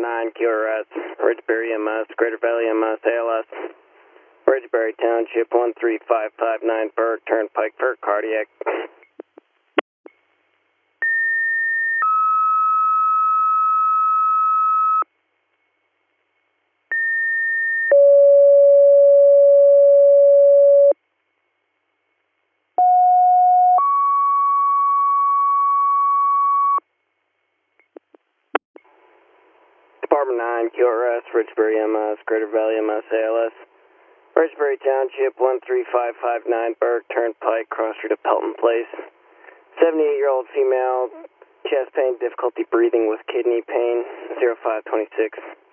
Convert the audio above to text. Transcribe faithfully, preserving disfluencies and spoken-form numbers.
nine, Q R S, Ridgebury M S, Greater Valley M S, A L S, Ridgebury Township, one three five five nine, Burke Turnpike for cardiac. Department nine, Q R S, Ridgebury M S, Greater Valley M S, A L S, Ridgebury Township, one three five five nine, Burke Turnpike, cross street of Pelton Place. seventy-eight-year-old female, chest pain, difficulty breathing with kidney pain, zero five twenty-six.